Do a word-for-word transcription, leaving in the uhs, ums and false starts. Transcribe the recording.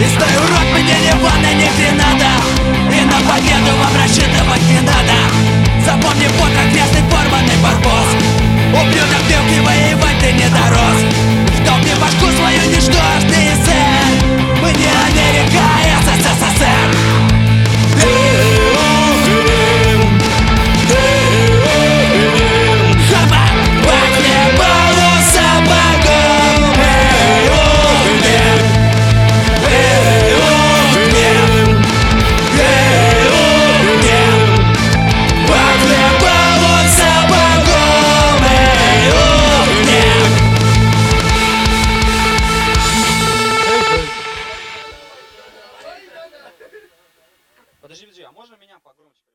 И стой, урод, мне не ванна, нигде надо. И на победу вам рассчитывать не надо. Запомни, вот как грязный порванный барбос. Ублюдок белки, воевать ты не дорос. Втопни башку свою, не ждешь ты СССР. Мы не Америка, а СССР. Подожди, подожди, а можно меня погромче?